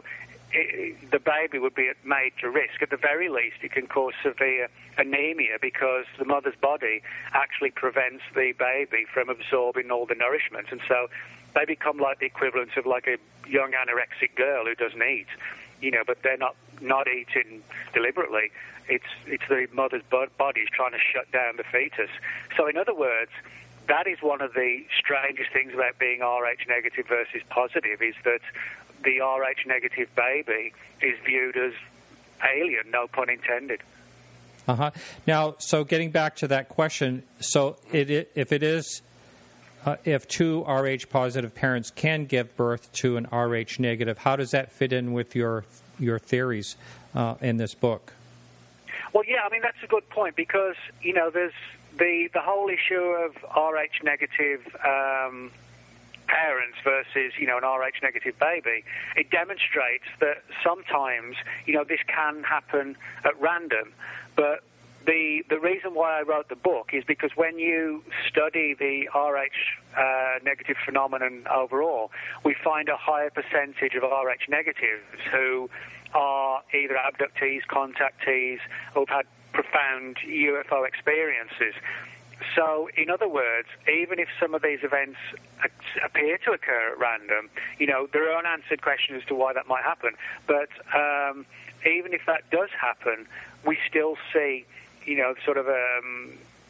it, the baby would be at major risk. At the very least, it can cause severe anemia because the mother's body actually prevents the baby from absorbing all the nourishment. And so they become like the equivalent of like a young anorexic girl who doesn't eat, you know, but they're not, not eating deliberately. It's, it's the mother's body trying to shut down the fetus. So in other words, that is one of the strangest things about being R H negative versus positive, is that the R H negative baby is viewed as alien, no pun intended. Uh-huh. Now, so getting back to that question, so it, it, if it is, uh, if two R H positive parents can give birth to an R H negative, how does that fit in with your your theories uh, in this book? Well, yeah, I mean, that's a good point, because, you know, there's the the whole issue of R H negative um, parents versus, you know, an R H negative baby, it demonstrates that sometimes, you know, this can happen at random. But the the reason why I wrote the book is because when you study the R H uh, negative phenomenon overall, we find a higher percentage of R H negatives who are either abductees, contactees, or have had profound U F O experiences. So, in other words, even if some of these events appear to occur at random, you know, there are unanswered questions as to why that might happen. But um, even if that does happen, we still see, you know, sort of um,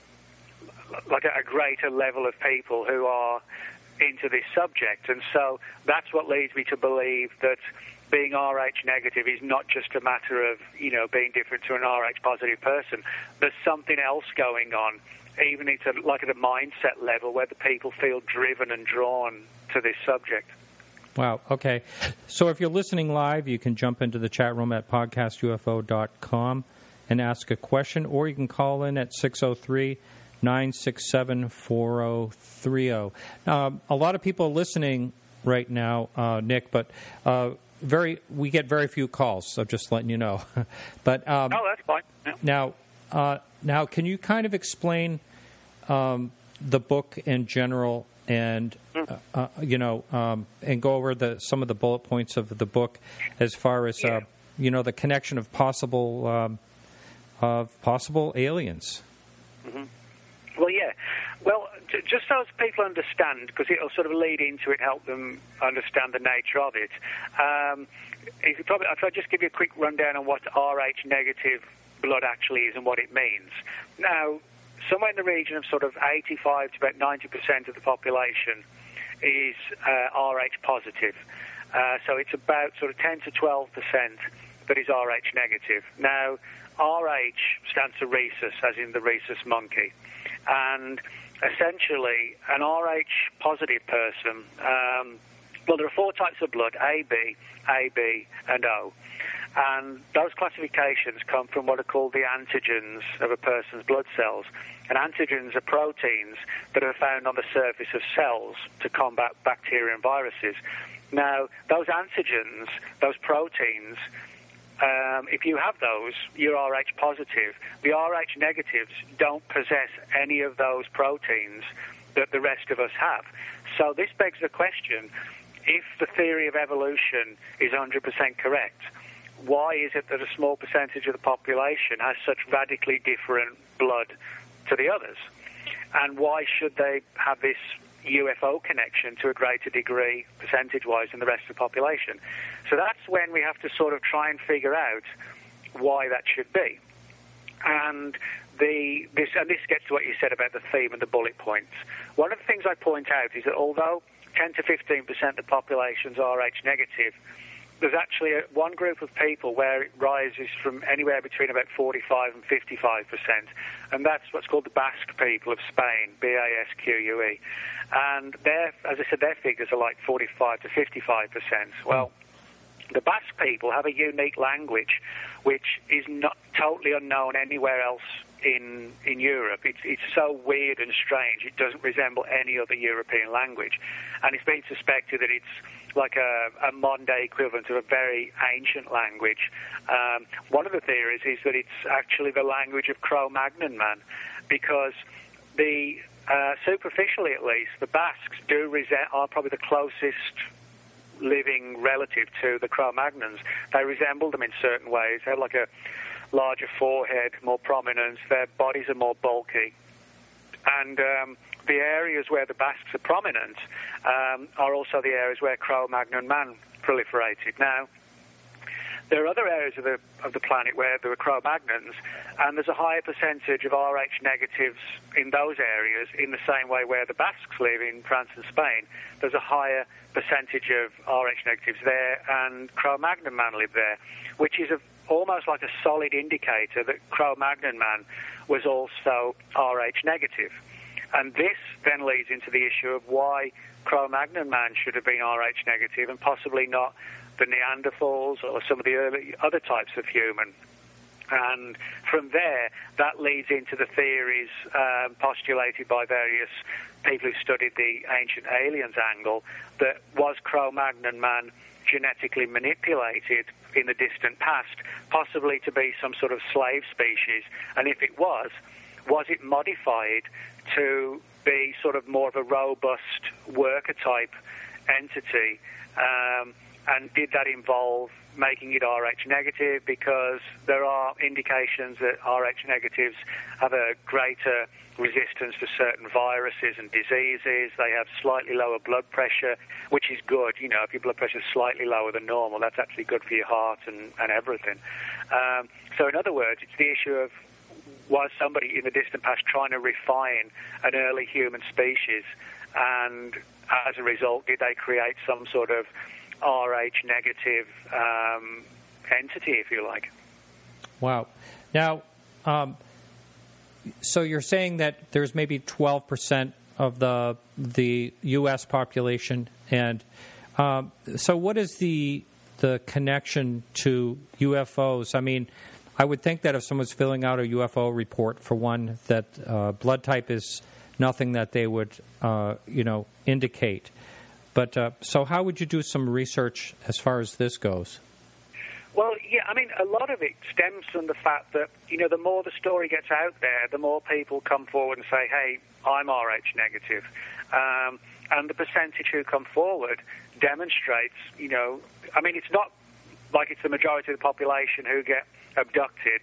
like a, a greater level of people who are into this subject. And so that's what leads me to believe that being R H negative is not just a matter of, you know, being different to an R H positive person. There's something else going on, even it's a, like at a mindset level where the people feel driven and drawn to this subject. Wow. Okay. So if you're listening live, you can jump into the chat room at podcast U F O dot com and ask a question, or you can call in at six oh three, nine six seven, four oh three oh. Um, a lot of people listening right now, uh, Nick, but uh, very we get very few calls, so just letting you know. but um, Oh, that's fine. Yeah. Now, uh, now, can you kind of explain um, the book in general, and uh, uh, you know, um, and go over the some of the bullet points of the book as far as yeah. uh, you know, the connection of possible um, of possible aliens? Mm-hmm. Well, yeah. Well, j- just so as people understand, because it'll sort of lead into it, help them understand the nature of it. Um, if you probably, I'll try to just give you a quick rundown on what R H negative blood actually is and what it means. Now, somewhere in the region of sort of eighty-five to about ninety percent of the population is uh, R H positive. Uh, so it's about sort of ten to twelve percent that is R H negative. Now, R H stands for rhesus, as in the rhesus monkey. And essentially, an R H positive person, um, well, there are four types of blood, A B, A B, and O. And those classifications come from what are called the antigens of a person's blood cells. And antigens are proteins that are found on the surface of cells to combat bacteria and viruses. Now, those antigens, those proteins, um, if you have those, you're R H positive. The R H negatives don't possess any of those proteins that the rest of us have. So this begs the question, if the theory of evolution is one hundred percent correct, why is it that a small percentage of the population has such radically different blood to the others? And why should they have this U F O connection to a greater degree, percentage-wise, than the rest of the population? So that's when we have to sort of try and figure out why that should be. And the this and this gets to what you said about the theme and the bullet points. One of the things I point out is that although ten to fifteen percent of the population's R H negative, there's actually a, one group of people where it rises from anywhere between about forty-five and fifty-five percent, and that's what's called the Basque people of Spain, B A S Q U E. And their, as I said, their figures are like forty-five to fifty-five percent. Well, the Basque people have a unique language which is not totally unknown anywhere else in in Europe. It's it's so weird and strange. It doesn't resemble any other European language, and it's been suspected that it's like a, a modern-day equivalent of a very ancient language. Um, one of the theories is that it's actually the language of Cro-Magnon man, because the uh, superficially at least, the Basques do resent, are probably the closest living relative to the Cro-Magnons. They resemble them in certain ways. They have like a larger forehead, more prominence. Their bodies are more bulky. And um, the areas where the Basques are prominent um, are also the areas where Cro-Magnon man proliferated. Now, there are other areas of the of the planet where there are Cro-Magnons, and there's a higher percentage of R H negatives in those areas, in the same way where the Basques live in France and Spain. There's a higher percentage of R H negatives there, and Cro-Magnon man live there, which is a, almost like a solid indicator that Cro-Magnon man was also R H negative. And this then leads into the issue of why Cro-Magnon man should have been R H negative and possibly not the Neanderthals or some of the early other types of human. And from there, that leads into the theories um, postulated by various people who studied the ancient aliens angle, that was Cro-Magnon man genetically manipulated in the distant past, possibly to be some sort of slave species? And if it was, was it modified to be sort of more of a robust worker-type entity? Um, and did that involve making it R H negative? Because there are indications that R H negatives have a greater resistance to certain viruses and diseases. They have slightly lower blood pressure, which is good. You know, if your blood pressure is slightly lower than normal, that's actually good for your heart and, and everything. Um, so in other words, it's the issue of, was somebody in the distant past trying to refine an early human species, and as a result, did they create some sort of R H negative um, entity, if you like? Wow. Now, um, so you're saying that there's maybe twelve percent of the the U S population, and um, so what is the the connection to U F Os? I mean, I would think that if someone's filling out a U F O report, for one, that uh, blood type is nothing that they would, uh, you know, indicate. But uh, so how would you do some research as far as this goes? Well, yeah, I mean, a lot of it stems from the fact that, you know, the more the story gets out there, the more people come forward and say, hey, I'm R H negative. Um, and the percentage who come forward demonstrates, you know, I mean, it's not like it's the majority of the population who get abducted,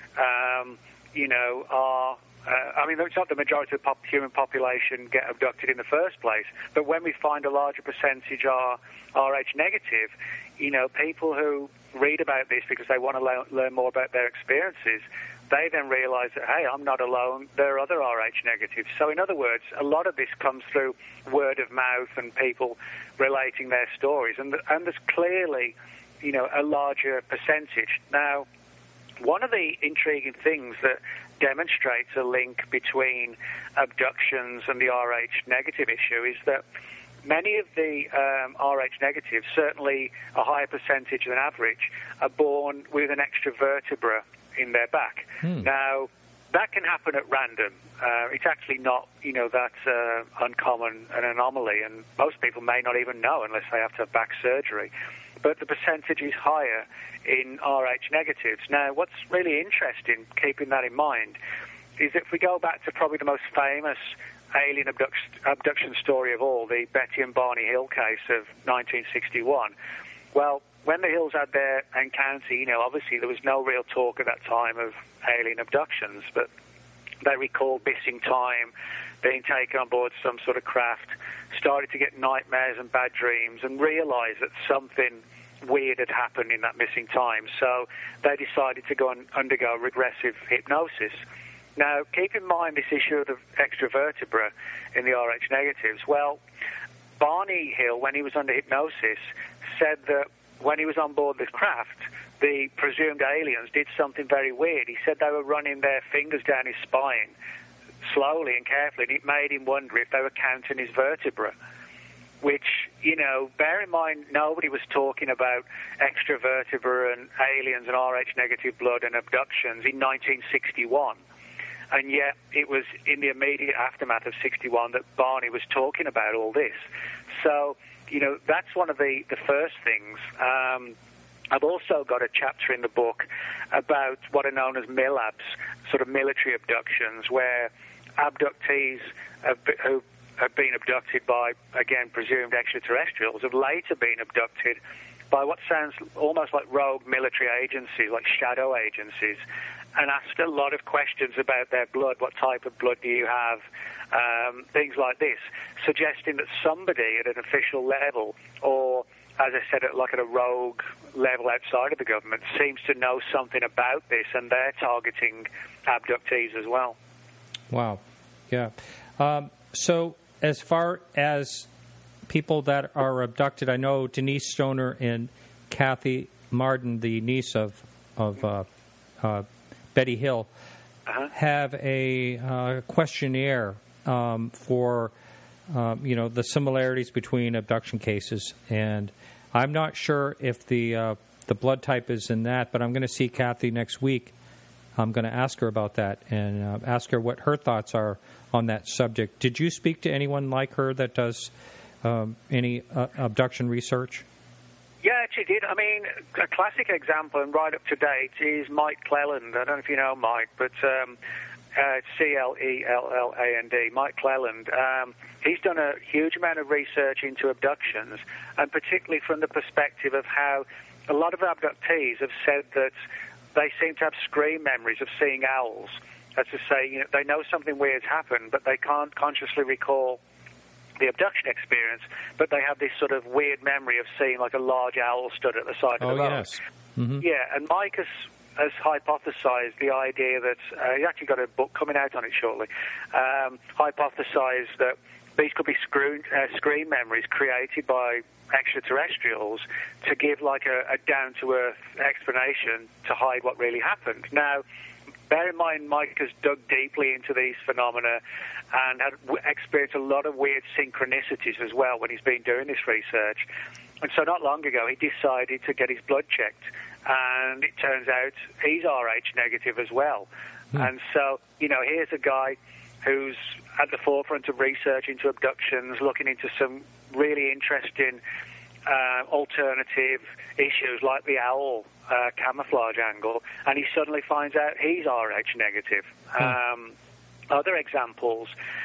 um, you know, are... Uh, I mean, it's not the majority of the pop- human population get abducted in the first place, but when we find a larger percentage are R H negative, you know, people who read about this because they want to le- learn more about their experiences, they then realize that, hey, I'm not alone, there are other R H negatives. So in other words, a lot of this comes through word of mouth and people relating their stories, and, and there's clearly, you know, a larger percentage. Now, one of the intriguing things that demonstrates a link between abductions and the R H negative issue is that many of the um, R H negatives, certainly a higher percentage than average, are born with an extra vertebra in their back. Hmm. Now, that can happen at random. Uh, it's actually not, you know, that uh, uncommon an anomaly, and most people may not even know unless they have to have back surgery. But the percentage is higher in R H negatives. Now, what's really interesting, keeping that in mind, is that if we go back to probably the most famous alien abduction, abduction story of all, the Betty and Barney Hill case of nineteen sixty-one, well, when the Hills had their encounter, you know, obviously there was no real talk at that time of alien abductions, but they recalled missing time, being taken on board some sort of craft, started to get nightmares and bad dreams, and realized that something weird had happened in that missing time. So they decided to go and undergo regressive hypnosis. Now, keep in mind this issue of the extra vertebra in the R H negatives. Well, Barney Hill, when he was under hypnosis, said that when he was on board this craft, the presumed aliens did something very weird. He said they were running their fingers down his spine slowly and carefully, and it made him wonder if they were counting his vertebra. Which, you know, bear in mind, nobody was talking about extra vertebra and aliens and R H negative blood and abductions in nineteen sixty-one. And yet it was in the immediate aftermath of sixty-one that Barney was talking about all this. So, you know, that's one of the, the first things. Um, I've also got a chapter in the book about what are known as MILABs, sort of military abductions, where abductees have, who have been abducted by, again, presumed extraterrestrials, have later been abducted by what sounds almost like rogue military agencies, like shadow agencies, and asked a lot of questions about their blood. What type of blood do you have? Um, things like this, suggesting that somebody at an official level, or, as I said, at, like at a rogue level outside of the government, seems to know something about this, and they're targeting abductees as well. Wow. Yeah. Um, so as far as people that are abducted, I know Denise Stoner and Kathy Marden, the niece of of uh, uh, Betty Hill, uh-huh. have a uh, questionnaire um, for um, you know the similarities between abduction cases, and I'm not sure if the uh, the blood type is in that, but I'm going to see Kathy next week I'm going to ask her about that and uh, ask her what her thoughts are on that subject. Did you speak to anyone like her that does um, any uh, abduction research? Yeah, actually did. I mean, a classic example and right up to date is Mike Cleland. I don't know if you know Mike, but um, uh, it's C L E L L A N D, Mike Cleland. Um, he's done a huge amount of research into abductions, and particularly from the perspective of how a lot of abductees have said that they seem to have screen memories of seeing owls. That's to say, you know, they know something weird's happened, but they can't consciously recall the abduction experience, but they have this sort of weird memory of seeing like a large owl stood at the side of oh, the road. Yes. Mm-hmm. Yeah, and Mike has, has hypothesized the idea that, uh, he actually got a book coming out on it shortly, um, hypothesized that these could be screen, uh, screen memories created by extraterrestrials to give like a, a down-to-earth explanation to hide what really happened. Now, bear in mind, Mike has dug deeply into these phenomena and had w- experienced a lot of weird synchronicities as well when he's been doing this research. And so not long ago, he decided to get his blood checked, and it turns out he's R H negative as well. Hmm. And so, you know, here's a guy who's at the forefront of research into abductions, looking into some really interesting uh, alternative issues like the owl uh, camouflage angle, and he suddenly finds out he's R H negative. Hmm. Um, other examples,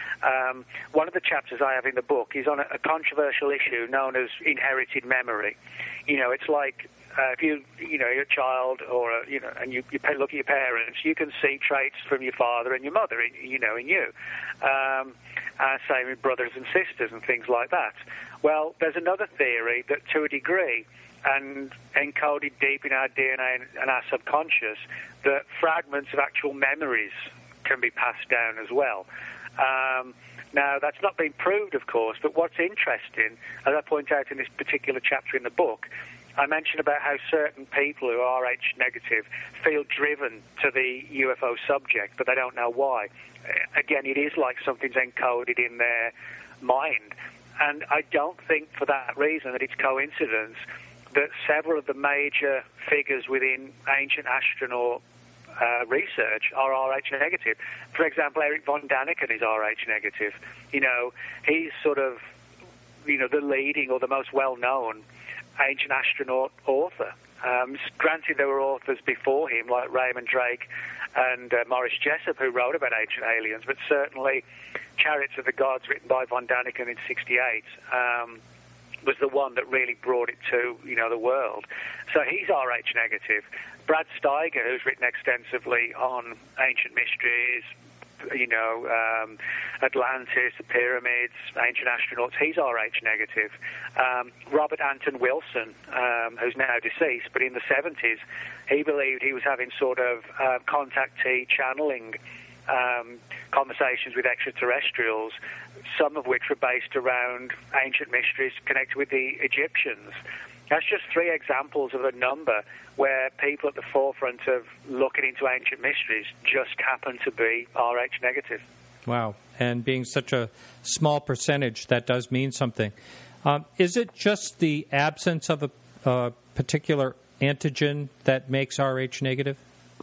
um, one of the chapters I have in the book is on a, a controversial issue known as inherited memory. You know, it's like uh, if you, you know, you're a child or, a, you know, and you, you look at your parents, you can see traits from your father and your mother, in, you know, in you. Um, uh, same with brothers and sisters and things like that. Well, there's another theory that to a degree, and encoded deep in our D N A and, and our subconscious, that fragments of actual memories can be passed down as well. Um, now, that's not been proved, of course, but what's interesting, as I point out in this particular chapter in the book, I mention about how certain people who are R H negative feel driven to the U F O subject, but they don't know why. Again, it is like something's encoded in their mind. And I don't think for that reason that it's coincidence that several of the major figures within ancient astronaut uh, research are R H negative. For example, Eric von Daniken is R H negative. You know, he's sort of, you know, the leading or the most well-known ancient astronaut author. Um, granted, there were authors before him, like Raymond Drake and uh, Morris Jessup, who wrote about ancient aliens, but certainly Chariots of the Gods, written by von Daniken in sixty-eight, um, was the one that really brought it to, you know, the world. So he's R H negative. Brad Steiger, who's written extensively on ancient mysteries, you know, um, Atlantis, the pyramids, ancient astronauts, he's R H negative. Um, Robert Anton Wilson, um, who's now deceased, but in the seventies, he believed he was having sort of uh, contactee channeling um, conversations with extraterrestrials, some of which were based around ancient mysteries connected with the Egyptians. That's just three examples of a number where people at the forefront of looking into ancient mysteries just happen to be R H negative. Wow. And being such a small percentage, that does mean something. Um, is it just the absence of a uh, particular antigen that makes R H negative?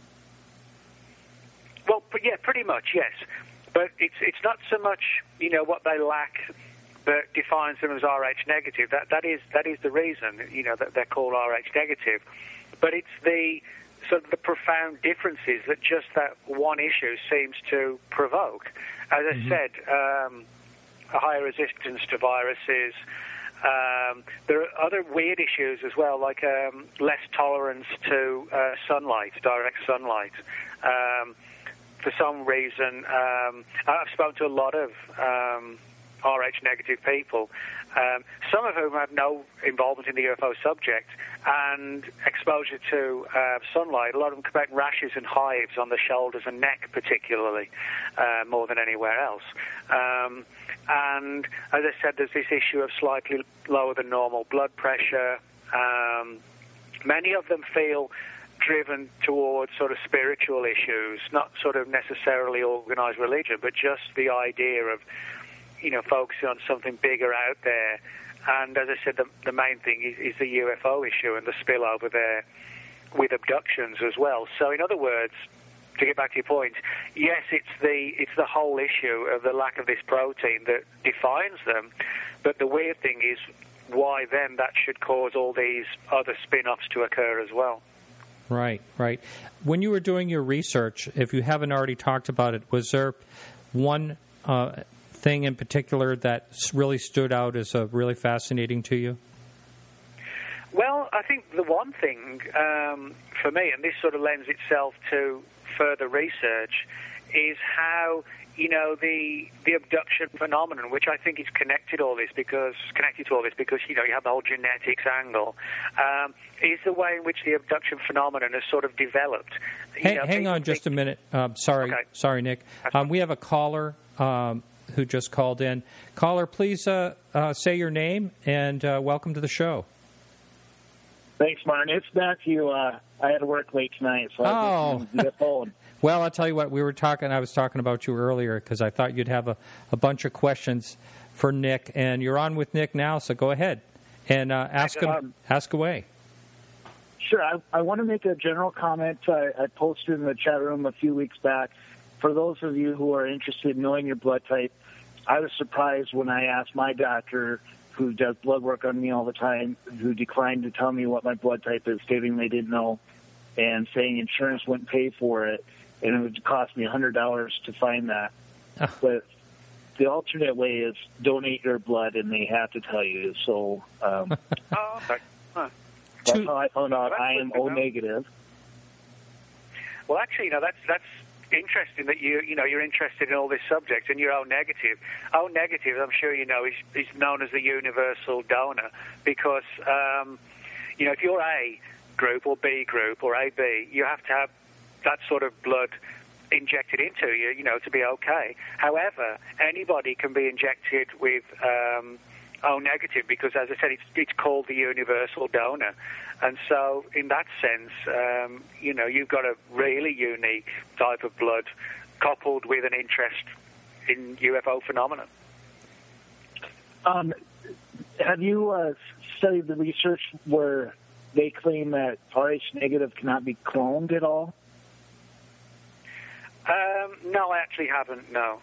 Well, yeah, pretty much, yes. But it's it's not so much, you know, what they lack that defines them as R H negative. That that is that is the reason, you know, that they're called R H negative. But it's the sort of the profound differences that just that one issue seems to provoke. As I mm-hmm. said, um, a higher resistance to viruses. Um, there are other weird issues as well, like um, less tolerance to uh, sunlight, direct sunlight. Um, for some reason, um, I've spoken to a lot of um, R H negative people, um, some of whom have no involvement in the U F O subject, and exposure to uh, sunlight. A lot of them come back rashes and hives on the shoulders and neck, particularly, uh, more than anywhere else. Um, and as I said, there's this issue of slightly lower than normal blood pressure. Um, many of them feel driven towards sort of spiritual issues, not sort of necessarily organized religion, but just the idea of, you know, focusing on something bigger out there. And as I said, the, the main thing is, is the U F O issue and the spillover there with abductions as well. So in other words, to get back to your point, yes, it's the it's the whole issue of the lack of this protein that defines them. But the weird thing is, why then that should cause all these other spin-offs to occur as well. Right, right. When you were doing your research, if you haven't already talked about it, was there one uh, thing in particular that really stood out as uh, really fascinating to you? Well, I think the one thing um, for me, and this sort of lends itself to further research, is how, you know, the the abduction phenomenon, which I think is connected all this because connected to all this because you know you have the whole genetics angle, um, is the way in which the abduction phenomenon has sort of developed. You Hang, know, hang on just a minute. Um, sorry, okay. sorry, Nick. Um, we have a caller um, who just called in. Caller, please uh, uh, say your name and uh, welcome to the show. Thanks, Martin. It's Matthew. Uh, I had to work late tonight, so I was oh. the phone. Well, I'll tell you what, we were talking, I was talking about you earlier because I thought you'd have a, a bunch of questions for Nick, and you're on with Nick now, so go ahead and uh, ask him, um, ask away. Sure. I, I want to make a general comment. I, I posted in the chat room a few weeks back. For those of you who are interested in knowing your blood type, I was surprised when I asked my doctor, who does blood work on me all the time, who declined to tell me what my blood type is, stating they didn't know, and saying insurance wouldn't pay for it, and it would cost me one hundred dollars to find that. Oh. But the alternate way is donate your blood, and they have to tell you. So um, oh, okay. Huh. That's how I found out I am O negative. Well, actually, you know, that's that's interesting that you you know you're interested in all this subject, and you're O negative. O negative, I'm sure you know, is is known as the universal donor because um, you know if you're A group or B group or A B, you have to have that sort of blood injected into you, you know, to be okay. However, anybody can be injected with um, O negative because, as I said, it's it's called the universal donor. And so, in that sense, um, you know, you've got a really unique type of blood coupled with an interest in U F O phenomena. Um, have you uh, studied the research where they claim that R H negative cannot be cloned at all? Um, no, I actually haven't, no.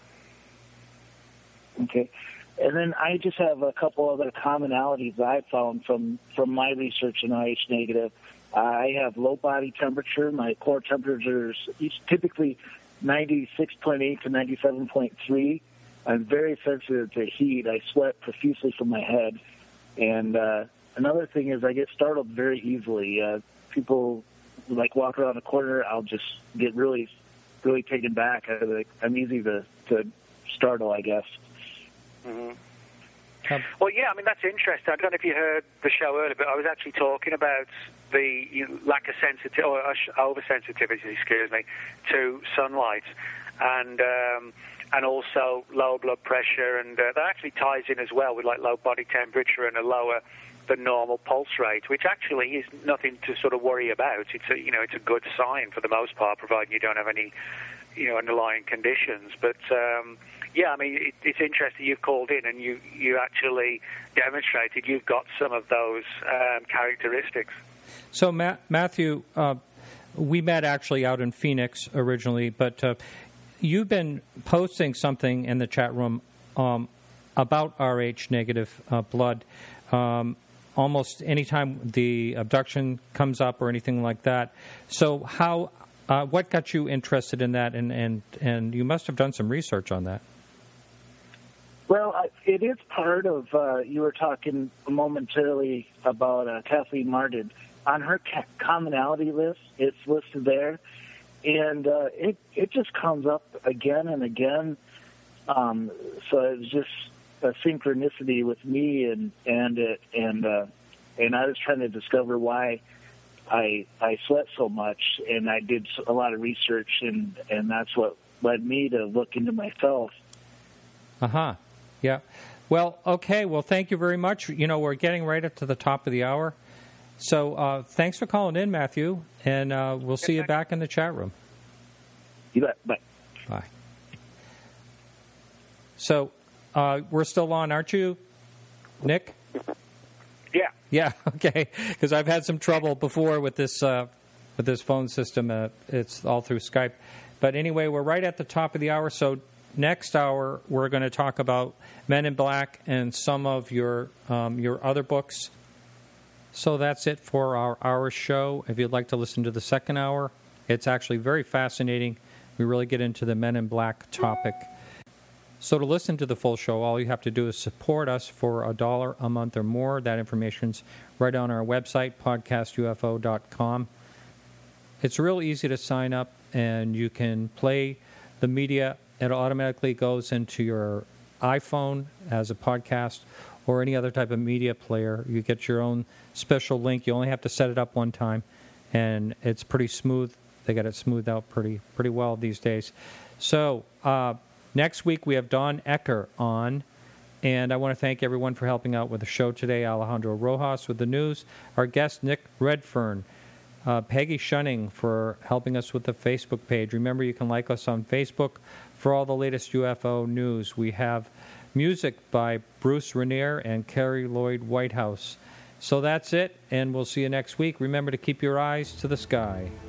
Okay. And then I just have a couple other commonalities that I found from, from my research in R H negative. Uh, I have low body temperature. My core temperature is typically ninety-six point eight to ninety-seven point three. I'm very sensitive to heat. I sweat profusely from my head. And uh, another thing is I get startled very easily. Uh, people, like, walk around a corner, I'll just get really, really taken back. I, I'm easy to, to startle, I guess. Mm-hmm. Um, well, yeah, I mean, that's interesting. I don't know if you heard the show earlier, but I was actually talking about the you know, lack of sensitivity, or oversensitivity, excuse me, to sunlight, and um, and also low blood pressure, and uh, that actually ties in as well with like low body temperature and a lower than normal pulse rate, which actually is nothing to sort of worry about. It's a you know it's a good sign for the most part, providing you don't have any you know underlying conditions, but. Um, Yeah, I mean, it, it's interesting you've called in and you, you actually demonstrated you've got some of those um, characteristics. So, Ma- Matthew, uh, we met actually out in Phoenix originally, but uh, you've been posting something in the chat room um, about R H negative uh, blood um, almost anytime the abduction comes up or anything like that. So how, uh, what got you interested in that? And, and, and you must have done some research on that. Well, it is part of, uh, you were talking momentarily about uh, Kathleen Martin. On her ca- commonality list, it's listed there, and uh, it it just comes up again and again. Um, so it's just a synchronicity with me, and and it, and uh, and I was trying to discover why I I sweat so much, and I did a lot of research, and, and that's what led me to look into myself. Uh huh. Yeah. Well, okay. Well, thank you very much. You know, we're getting right up to the top of the hour. So uh, thanks for calling in, Matthew, and uh, we'll see you back in the chat room. You bet. Bye. Bye. So uh, we're still on, aren't you, Nick? Yeah. Yeah, okay. Because I've had some trouble before with this uh, with this phone system. Uh, it's all through Skype. But anyway, we're right at the top of the hour. So next hour, we're going to talk about Men in Black and some of your um, your other books. So that's it for our hour show. If you'd like to listen to the second hour, it's actually very fascinating. We really get into the Men in Black topic. So to listen to the full show, all you have to do is support us for a dollar a month or more. That information's right on our website, podcast U F O dot com. It's real easy to sign up, and you can play the media. It automatically goes into your iPhone as a podcast or any other type of media player. You get your own special link. You only have to set it up one time, and it's pretty smooth. They got it smoothed out pretty pretty well these days. So uh, next week we have Don Ecker on, and I want to thank everyone for helping out with the show today. Alejandro Rojas with the news. Our guest, Nick Redfern. Uh, Peggy Shunning for helping us with the Facebook page. Remember, you can like us on Facebook for all the latest U F O news. We have music by Bruce Renier and Carrie Lloyd Whitehouse. So that's it, and we'll see you next week. Remember to keep your eyes to the sky.